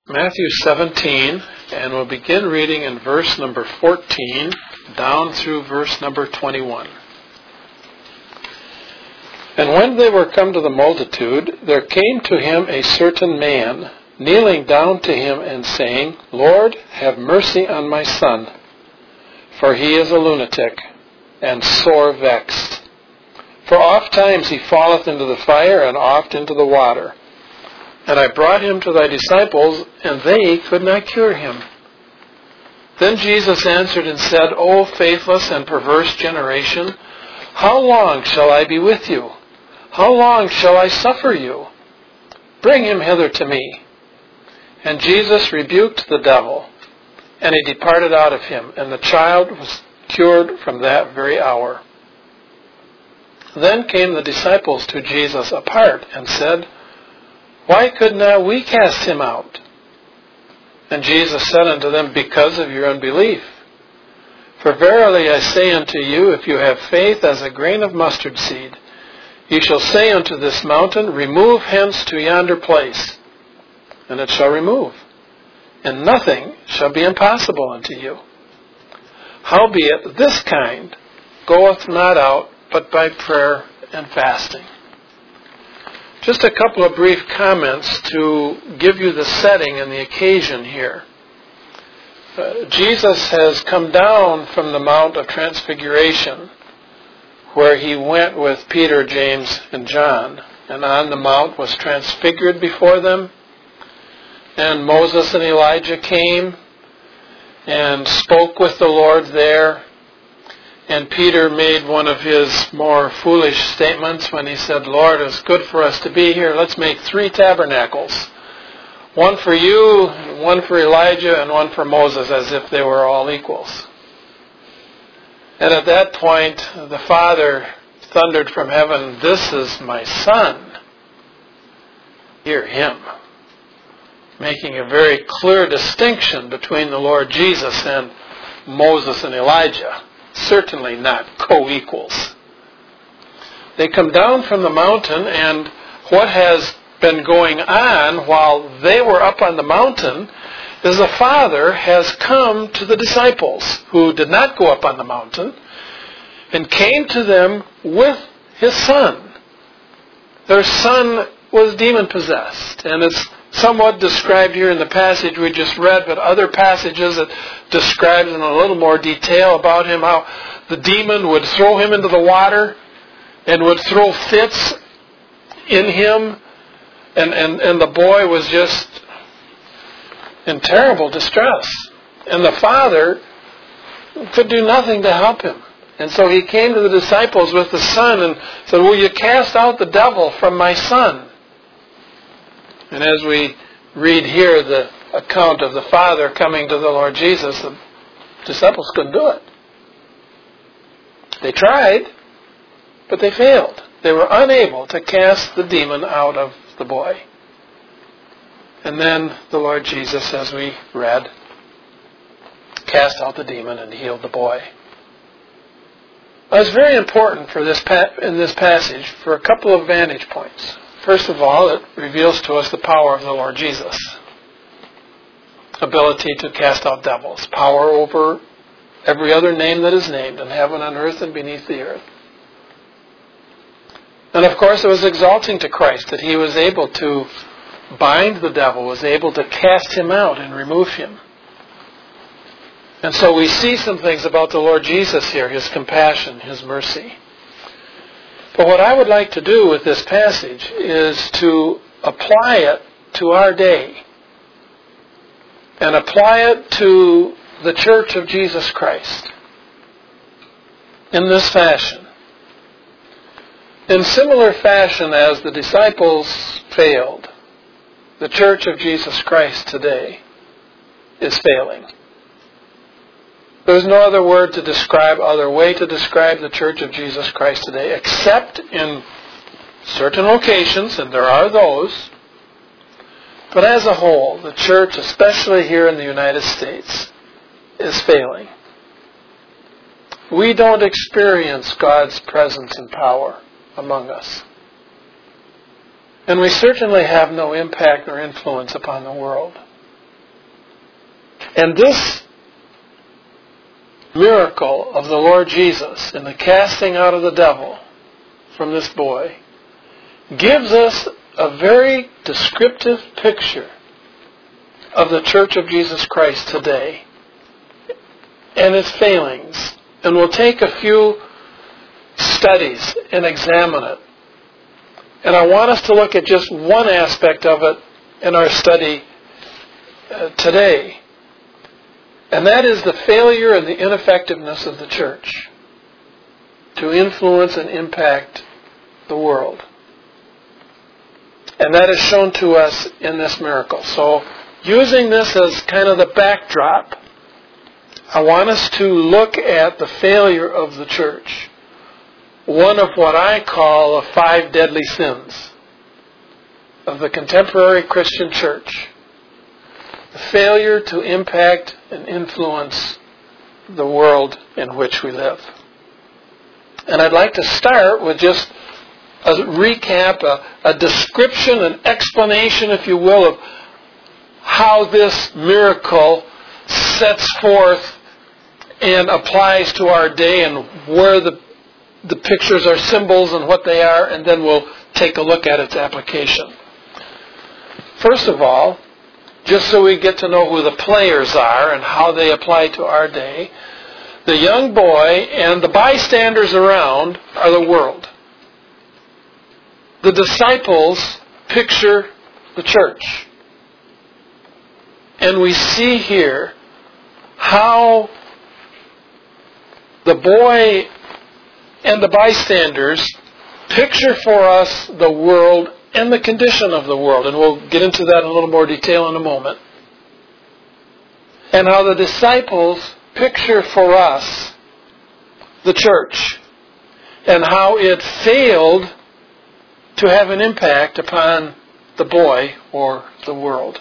Matthew 17, and we'll begin reading in verse number 14 down through verse number 21. And when they were come to the multitude, there came to him a certain man, kneeling down to him and saying, Lord, have mercy on my son, for he is a lunatic, and sore vexed. For oft times he falleth into the fire, and oft into the water. And I brought him to thy disciples, and they could not cure him. Then Jesus answered and said, O faithless and perverse generation, how long shall I be with you? How long shall I suffer you? Bring him hither to me. And Jesus rebuked the devil, and he departed out of him, and the child was cured from that very hour. Then came the disciples to Jesus apart, and said, Why could not we cast him out? And Jesus said unto them, Because of your unbelief. For verily I say unto you, if you have faith as a grain of mustard seed, ye shall say unto this mountain, Remove hence to yonder place, and it shall remove, and nothing shall be impossible unto you. Howbeit this kind goeth not out but by prayer and fasting. Just a couple of brief comments to give you the setting and the occasion here. Jesus has come down from the Mount of Transfiguration, where he went with Peter, James, and John, and on the mount was transfigured before them. And Moses and Elijah came and spoke with the Lord there. And Peter made one of his more foolish statements when he said, Lord, it's good for us to be here. Let's make 3 tabernacles. One for you, one for Elijah, and one for Moses, as if they were all equals. And at that point, the Father thundered from heaven, This is my Son. Hear him. Making a very clear distinction between the Lord Jesus and Moses and Elijah. Certainly not co-equals. They come down from the mountain, and what has been going on while they were up on the mountain is the Father has come to the disciples who did not go up on the mountain and came to them with his Son. Their son was demon-possessed, and it's somewhat described here in the passage we just read, but other passages that describes in a little more detail about him, how the demon would throw him into the water and would throw fits in him, and the boy was just in terrible distress. And the Father could do nothing to help him. And so he came to the disciples with the Son and said, Will you cast out the devil from my son? And as we read here the account of the Father coming to the Lord Jesus, the disciples couldn't do it. They tried, but they failed. They were unable to cast the demon out of the boy. And then the Lord Jesus, as we read, cast out the demon and healed the boy. It's very important for in this passage for a couple of vantage points. First of all, it reveals to us the power of the Lord Jesus. Ability to cast out devils. Power over every other name that is named in heaven, on earth, and beneath the earth. And of course, it was exalting to Christ that he was able to bind the devil, was able to cast him out and remove him. And so we see some things about the Lord Jesus here, his compassion, his mercy. But what I would like to do with this passage is to apply it to our day and apply it to the Church of Jesus Christ in this fashion. In similar fashion as the disciples failed, the Church of Jesus Christ today is failing. There's no other word to describe, other way to describe the Church of Jesus Christ today, except in certain locations, and there are those. But as a whole, the Church, especially here in the United States, is failing. We don't experience God's presence and power among us. And we certainly have no impact or influence upon the world. And this miracle of the Lord Jesus in the casting out of the devil from this boy gives us a very descriptive picture of the Church of Jesus Christ today and its failings. And we'll take a few studies and examine it. And I want us to look at just one aspect of it in our study today. And that is the failure and the ineffectiveness of the church to influence and impact the world. And that is shown to us in this miracle. So, using this as kind of the backdrop, I want us to look at the failure of the church. One of what I call the 5 deadly sins of the contemporary Christian church. The failure to impact and influence the world in which we live. And I'd like to start with just a recap, a description, an explanation, if you will, of how this miracle sets forth and applies to our day and where the pictures are symbols and what they are, and then we'll take a look at its application. First of all, just so we get to know who the players are and how they apply to our day, the young boy and the bystanders around are the world. The disciples picture the church. And we see here how the boy and the bystanders picture for us the world and the condition of the world. And we'll get into that in a little more detail in a moment. And how the disciples picture for us the church. And how it failed to have an impact upon the boy or the world.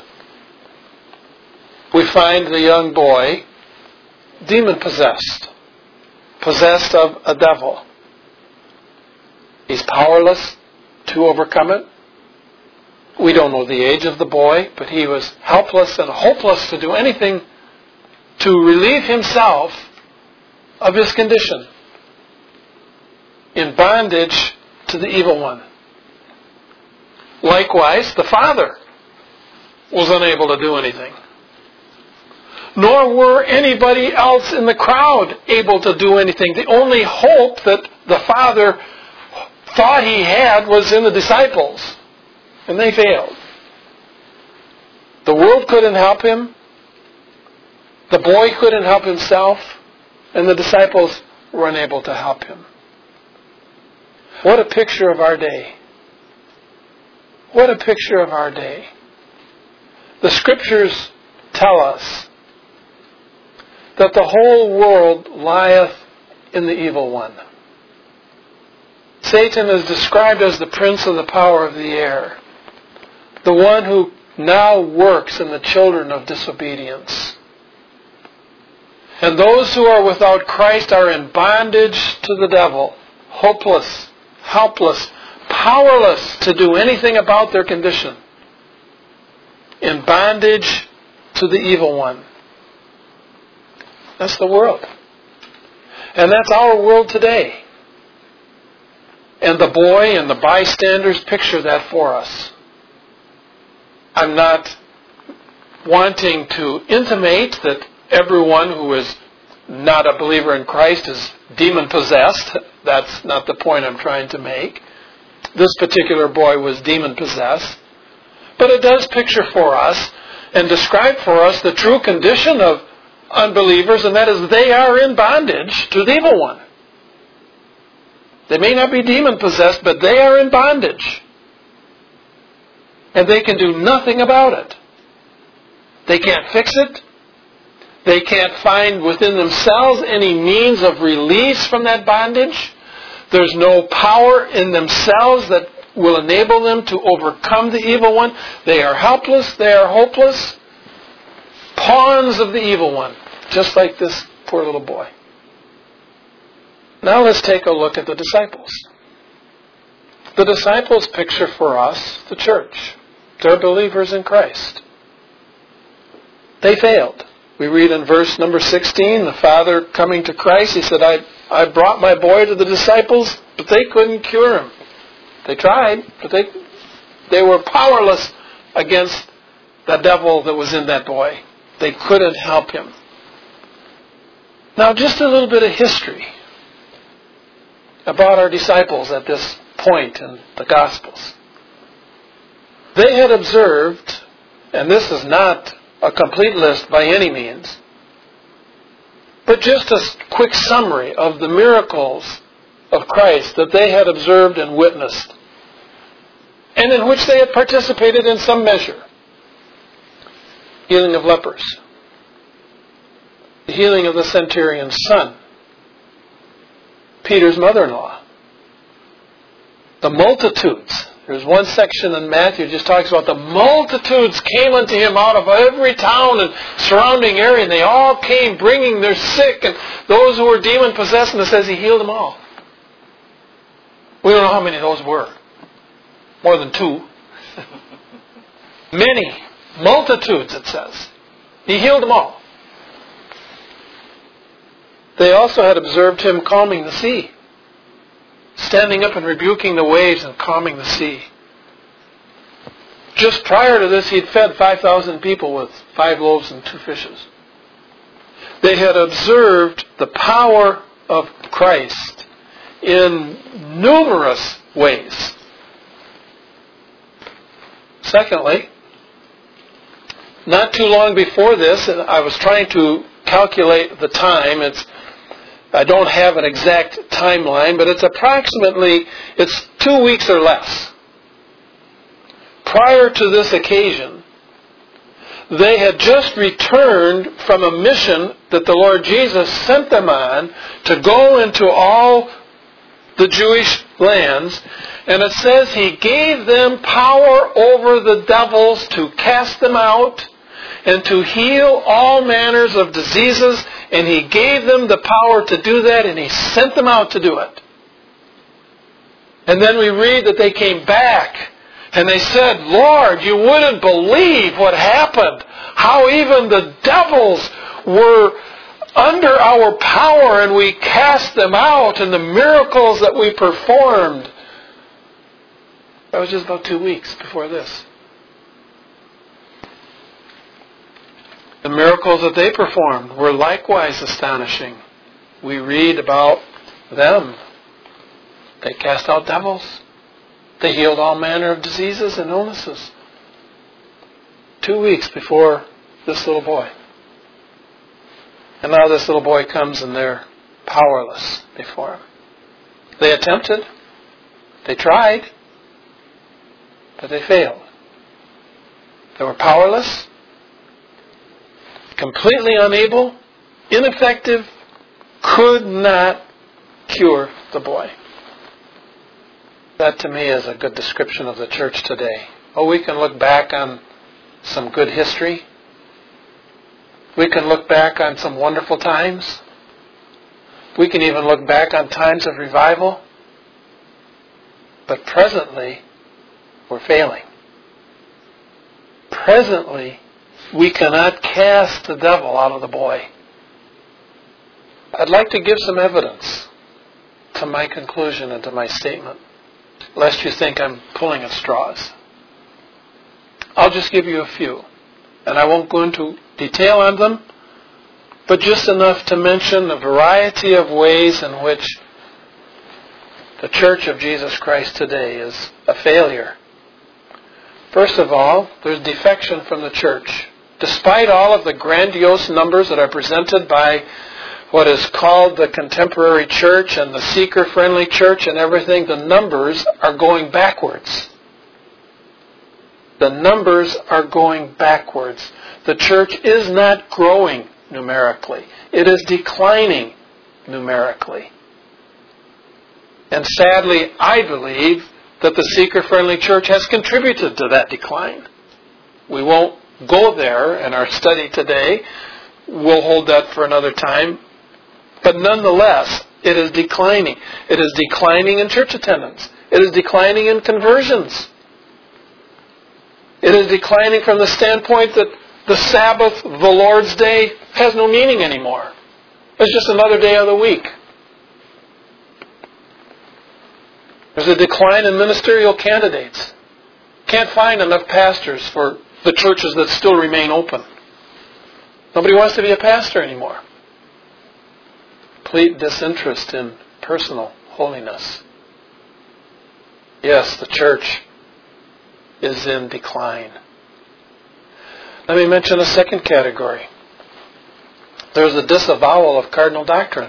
We find the young boy demon-possessed. Possessed of a devil. He's powerless to overcome it. We don't know the age of the boy, but he was helpless and hopeless to do anything to relieve himself of his condition. In bondage to the evil one. Likewise, the father was unable to do anything. Nor were anybody else in the crowd able to do anything. The only hope that the father thought he had was in the disciples. And they failed. The world couldn't help him. The boy couldn't help himself. And the disciples were unable to help him. What a picture of our day. What a picture of our day. The Scriptures tell us that the whole world lieth in the evil one. Satan is described as the prince of the power of the air, the one who now works in the children of disobedience. And those who are without Christ are in bondage to the devil, hopeless, helpless, powerless to do anything about their condition, in bondage to the evil one. That's the world. And that's our world today. And the boy and the bystanders picture that for us. I'm not wanting to intimate that everyone who is not a believer in Christ is demon-possessed. That's not the point I'm trying to make. This particular boy was demon-possessed. But it does picture for us and describe for us the true condition of unbelievers, and that is they are in bondage to the evil one. They may not be demon-possessed, but they are in bondage. And they can do nothing about it. They can't fix it. They can't find within themselves any means of release from that bondage. There's no power in themselves that will enable them to overcome the evil one. They are helpless. They are hopeless. Pawns of the evil one. Just like this poor little boy. Now let's take a look at the disciples. The disciples picture for us the church. They're believers in Christ. They failed. We read in verse number 16, the father coming to Christ, he said, I brought my boy to the disciples, but they couldn't cure him. They tried, but they were powerless against the devil that was in that boy. They couldn't help him. Now, just a little bit of history about our disciples at this point in the Gospels. They had observed, and this is not a complete list by any means, but just a quick summary of the miracles of Christ that they had observed and witnessed, and in which they had participated in some measure. Healing of lepers, the healing of the centurion's son, Peter's mother-in-law, the multitudes. There's one section in Matthew that just talks about the multitudes came unto him out of every town and surrounding area, and they all came bringing their sick and those who were demon-possessed, and it says he healed them all. We don't know how many of those were. More than 2. Many. Multitudes, it says. He healed them all. They also had observed him calming the sea, standing up and rebuking the waves and calming the sea. Just prior to this, he'd fed 5,000 people with 5 loaves and 2 fishes. They had observed the power of Christ in numerous ways. Secondly, not too long before this, and I was trying to calculate the time. I don't have an exact timeline, but it's 2 weeks or less. Prior to this occasion, they had just returned from a mission that the Lord Jesus sent them on to go into all the Jewish lands, and it says he gave them power over the devils to cast them out and to heal all manners of diseases, and he gave them the power to do that, and he sent them out to do it. And then we read that they came back, and they said, Lord, you wouldn't believe what happened, how even the devils were under our power, and we cast them out, and the miracles that we performed. That was just about 2 weeks before this. The miracles that they performed were likewise astonishing. We read about them. They cast out devils. They healed all manner of diseases and illnesses. 2 weeks before this little boy. And now this little boy comes and they're powerless before him. They attempted. They tried. But they failed. They were powerless. Completely unable, ineffective, could not cure the boy. That to me is a good description of the church today. Oh, we can look back on some good history. We can look back on some wonderful times. We can even look back on times of revival. But presently, we're failing. Presently, we cannot cast the devil out of the boy. I'd like to give some evidence to my conclusion and to my statement, lest you think I'm pulling at straws. I'll just give you a few, and I won't go into detail on them, but just enough to mention a variety of ways in which the Church of Jesus Christ today is a failure. First of all, there's defection from the church. Despite all of the grandiose numbers that are presented by what is called the contemporary church and the seeker-friendly church and everything, the numbers are going backwards. The numbers are going backwards. The church is not growing numerically. It is declining numerically. And sadly, I believe that the seeker-friendly church has contributed to that decline. We won't go there in our study today. We'll hold that for another time. But nonetheless, it is declining. It is declining in church attendance. It is declining in conversions. It is declining from the standpoint that the Sabbath, the Lord's Day, has no meaning anymore. It's just another day of the week. There's a decline in ministerial candidates. Can't find enough pastors for the churches that still remain open. Nobody wants to be a pastor anymore. Complete disinterest in personal holiness. Yes, the church is in decline. Let me mention a second category. There's a disavowal of cardinal doctrine.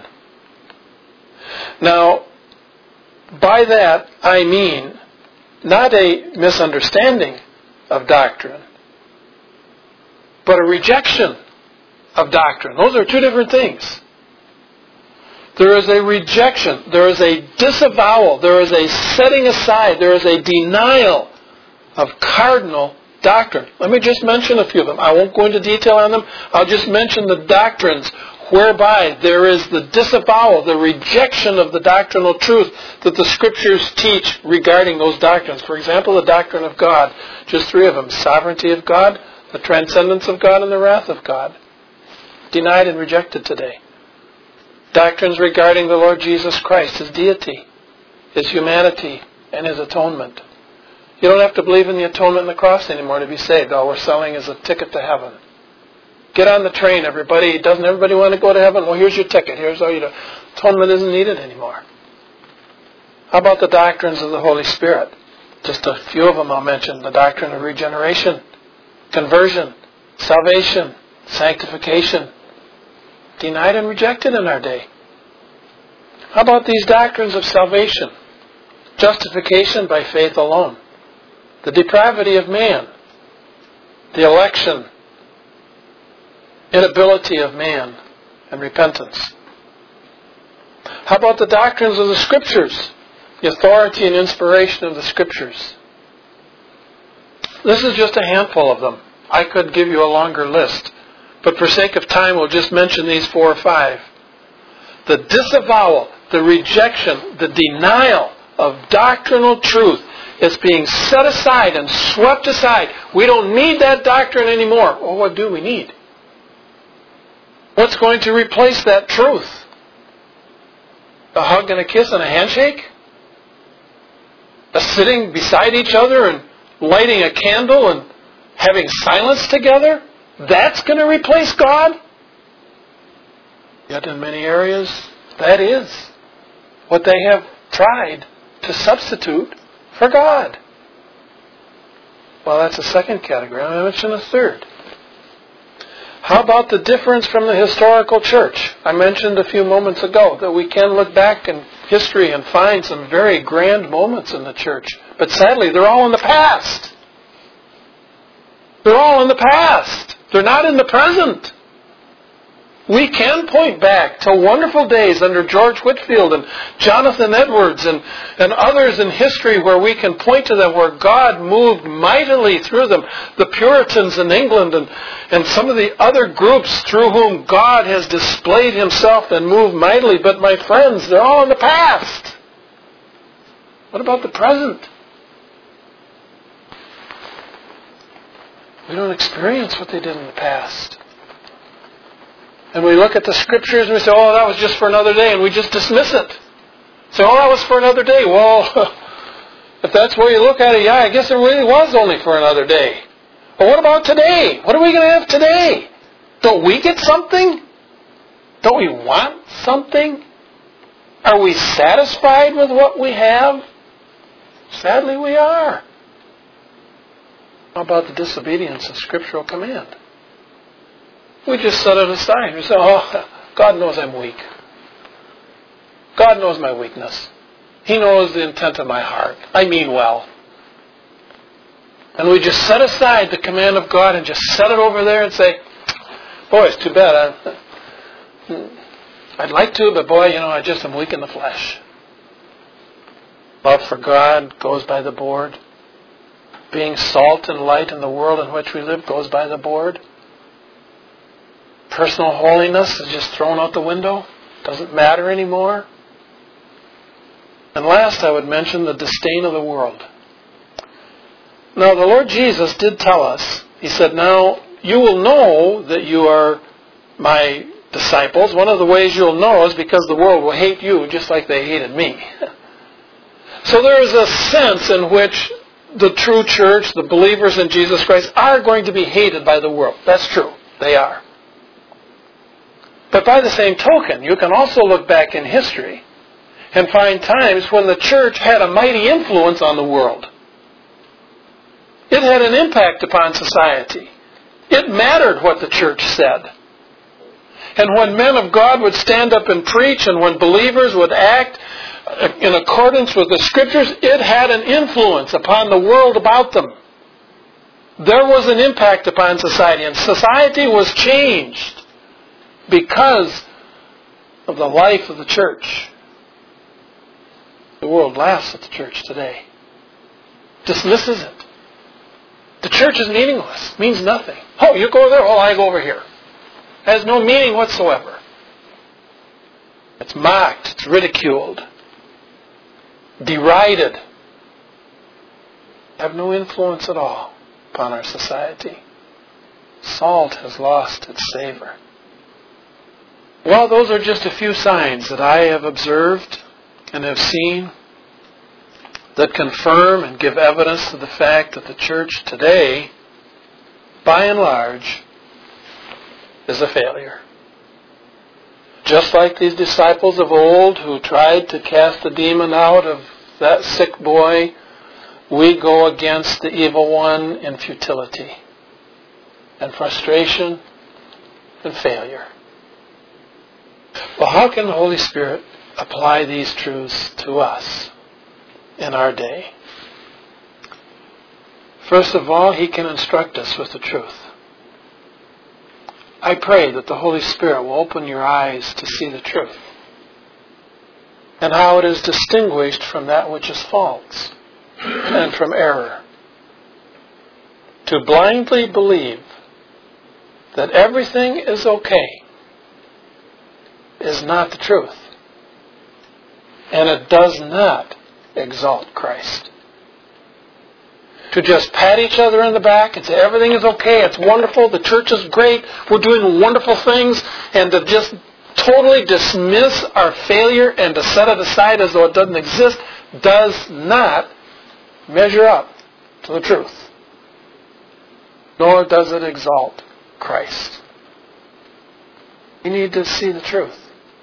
Now, by that I mean not a misunderstanding of doctrine, but a rejection of doctrine. Those are two different things. There is a rejection, there is a disavowal, there is a setting aside, there is a denial of cardinal doctrine. Let me just mention a few of them. I won't go into detail on them. I'll just mention the doctrines whereby there is the disavowal, the rejection of the doctrinal truth that the Scriptures teach regarding those doctrines. For example, the doctrine of God. Just three of them. Sovereignty of God, the transcendence of God, and the wrath of God. Denied and rejected today. Doctrines regarding the Lord Jesus Christ, His deity, His humanity, and His atonement. You don't have to believe in the atonement and the cross anymore to be saved. All we're selling is a ticket to heaven. Get on the train, everybody. Doesn't everybody want to go to heaven? Well, here's your ticket. Here's all you do. Atonement isn't needed anymore. How about the doctrines of the Holy Spirit? Just a few of them I'll mention. The doctrine of regeneration, conversion, salvation, sanctification. Denied and rejected in our day. How about these doctrines of salvation? Justification by faith alone. The depravity of man. The election. Inability of man. And repentance. How about the doctrines of the Scriptures? The authority and inspiration of the Scriptures. This is just a handful of them. I could give you a longer list. But for sake of time, we'll just mention these 4 or 5. The disavowal, the rejection, the denial of doctrinal truth is being set aside and swept aside. We don't need that doctrine anymore. Well, what do we need? What's going to replace that truth? A hug and a kiss and a handshake? A sitting beside each other and lighting a candle and having silence together? That's going to replace God? Yet in many areas, that is what they have tried to substitute for God. Well, that's a second category. I'm going to mention a third. How about the difference from the historical church? I mentioned a few moments ago that we can look back in history and find some very grand moments in the church. But sadly, they're all in the past. They're all in the past. They're not in the present. We can point back to wonderful days under George Whitefield and Jonathan Edwards and others in history where we can point to them where God moved mightily through them. The Puritans in England and some of the other groups through whom God has displayed Himself and moved mightily. But my friends, they're all in the past. What about the present? We don't experience what they did in the past. And we look at the Scriptures and we say, oh, that was just for another day, and we just dismiss it. Say, oh, that was for another day. Well, if that's the way you look at it, yeah, I guess it really was only for another day. But what about today? What are we going to have today? Don't we get something? Don't we want something? Are we satisfied with what we have? Sadly, we are. How about the disobedience of scriptural command? We just set it aside. We say, oh, God knows I'm weak. God knows my weakness. He knows the intent of my heart. I mean well. And we just set aside the command of God and just set it over there and say, boy, it's too bad. I'd like to, but boy, I just am weak in the flesh. Love for God goes by the board. Being salt and light in the world in which we live goes by the board. Personal holiness is just thrown out the window. Doesn't matter anymore. And last, I would mention the disdain of the world. Now, the Lord Jesus did tell us, He said, now, you will know that you are my disciples, one of the ways you'll know is because the world will hate you just like they hated me. So there is a sense in which the true church, the believers in Jesus Christ, are going to be hated by the world. That's true. They are. But by the same token, you can also look back in history and find times when the church had a mighty influence on the world. It had an impact upon society. It mattered what the church said. And when men of God would stand up and preach, and when believers would act in accordance with the Scriptures, it had an influence upon the world about them. There was an impact upon society, and society was changed because of the life of the church. The world laughs at the church today, dismisses it. The church is meaningless, means nothing. Oh, you go there, oh, I go over here. It has no meaning whatsoever. It's mocked, it's ridiculed, derided. Have no influence at all upon our society. Salt has lost its savor. Well, those are just a few signs that I have observed and have seen that confirm and give evidence to the fact that the church today, by and large, is a failure. Just like these disciples of old who tried to cast the demon out of that sick boy, we go against the evil one in futility and frustration and failure. Well, how can the Holy Spirit apply these truths to us in our day? First of all, He can instruct us with the truth. I pray that the Holy Spirit will open your eyes to see the truth and how it is distinguished from that which is false and from error. To blindly believe that everything is okay is not the truth, and it does not exalt Christ. To just pat each other in the back and say everything is okay, it's wonderful, the church is great, we're doing wonderful things, and to just totally dismiss our failure and to set it aside as though it doesn't exist, does not measure up to the truth. Nor does it exalt Christ. We need to see the truth.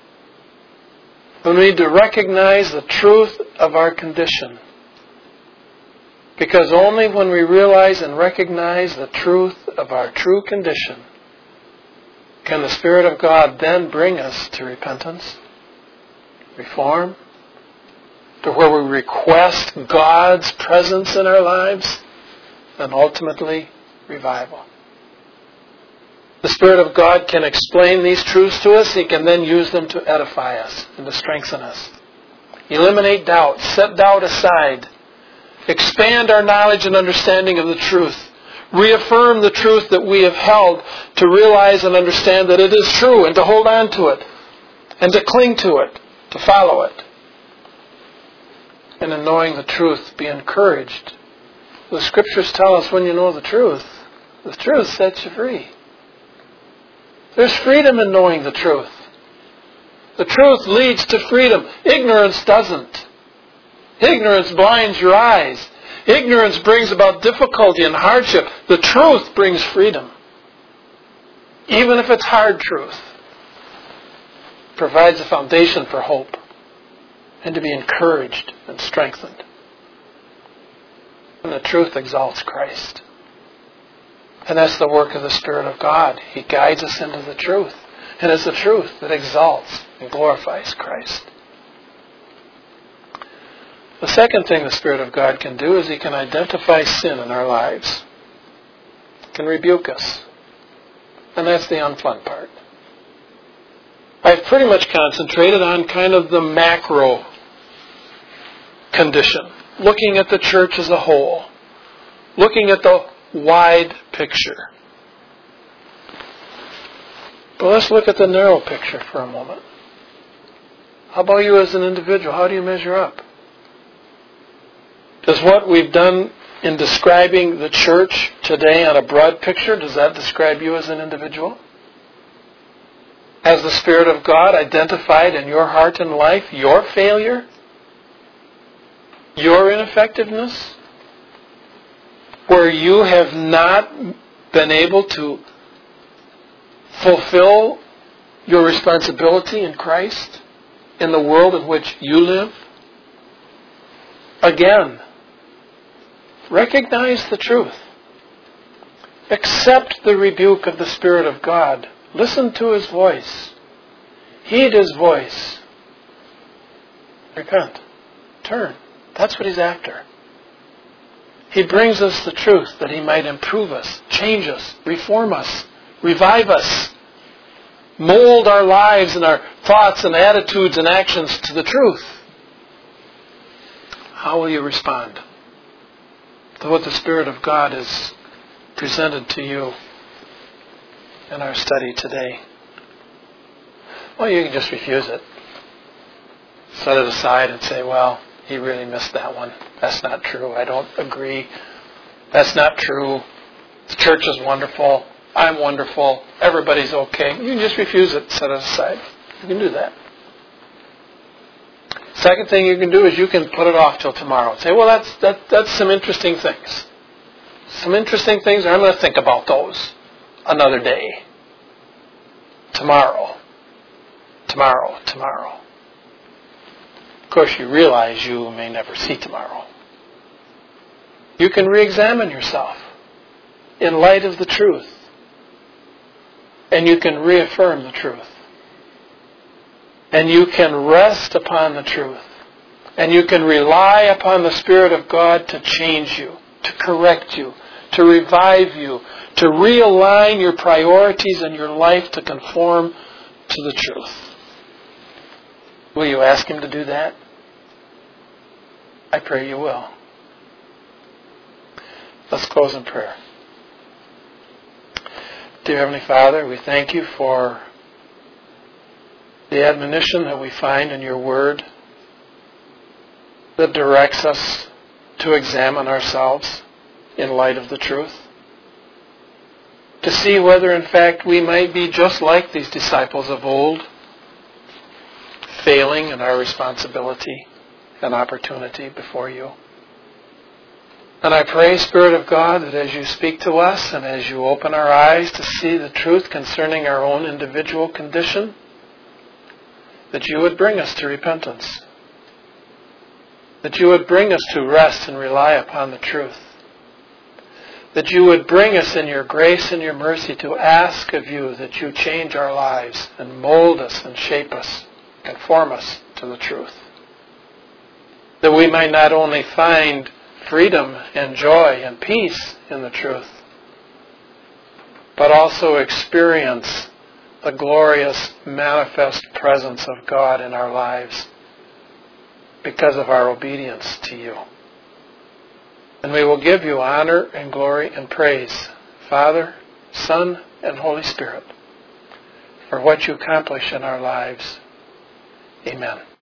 We need to recognize the truth of our condition. Because only when we realize and recognize the truth of our true condition can the Spirit of God then bring us to repentance, reform, to where we request God's presence in our lives, and ultimately revival. The Spirit of God can explain these truths to us. He can then use them to edify us and to strengthen us. Eliminate doubt. Set doubt aside. Expand our knowledge and understanding of the truth. Reaffirm the truth that we have held, to realize and understand that it is true, and to hold on to it, and to cling to it, to follow it. And in knowing the truth, be encouraged. The Scriptures tell us when you know the truth sets you free. There's freedom in knowing the truth. The truth leads to freedom. Ignorance doesn't. Ignorance blinds your eyes. Ignorance brings about difficulty and hardship. The truth brings freedom. Even if it's hard truth. It provides a foundation for hope and to be encouraged and strengthened. And the truth exalts Christ. And that's the work of the Spirit of God. He guides us into the truth. And it's the truth that exalts and glorifies Christ. The second thing the Spirit of God can do is He can identify sin in our lives. He can rebuke us. And that's the unfun part. I've pretty much concentrated on kind of the macro condition. Looking at the church as a whole. Looking at the wide picture. But let's look at the narrow picture for a moment. How about you as an individual? How do you measure up? Does what we've done in describing the church today on a broad picture, does that describe you as an individual? Has the Spirit of God identified in your heart and life your failure? Your ineffectiveness? Where you have not been able to fulfill your responsibility in Christ, in the world in which you live? Again, recognize the truth. Accept the rebuke of the Spirit of God. Listen to His voice. Heed His voice. Repent. Turn. That's what He's after. He brings us the truth that He might improve us, change us, reform us, revive us, mold our lives and our thoughts and attitudes and actions to the truth. How will you respond to what the Spirit of God has presented to you in our study today? Well, you can just refuse it. Set it aside and say, well, he really missed that one. That's not true. I don't agree. That's not true. The church is wonderful. I'm wonderful. Everybody's okay. You can just refuse it. Set it aside. You can do that. Second thing you can do is you can put it off till tomorrow. Say, well, that's some interesting things. Some interesting things. I'm going to think about those another day. Tomorrow. Of course, you realize you may never see tomorrow. You can re-examine yourself in light of the truth. And you can reaffirm the truth. And you can rest upon the truth. And you can rely upon the Spirit of God to change you, to correct you, to revive you, to realign your priorities in your life to conform to the truth. Will you ask Him to do that? I pray you will. Let's close in prayer. Dear Heavenly Father, we thank you for the admonition that we find in your Word that directs us to examine ourselves in light of the truth. To see whether in fact we might be just like these disciples of old, failing in our responsibility and opportunity before you. And I pray, Spirit of God, that as you speak to us and as you open our eyes to see the truth concerning our own individual condition, that you would bring us to repentance. That you would bring us to rest and rely upon the truth. That you would bring us in your grace and your mercy to ask of you that you change our lives and mold us and shape us, conform us to the truth. That we might not only find freedom and joy and peace in the truth, but also experience the glorious manifest presence of God in our lives because of our obedience to you. And we will give you honor and glory and praise, Father, Son, and Holy Spirit, for what you accomplish in our lives. Amen.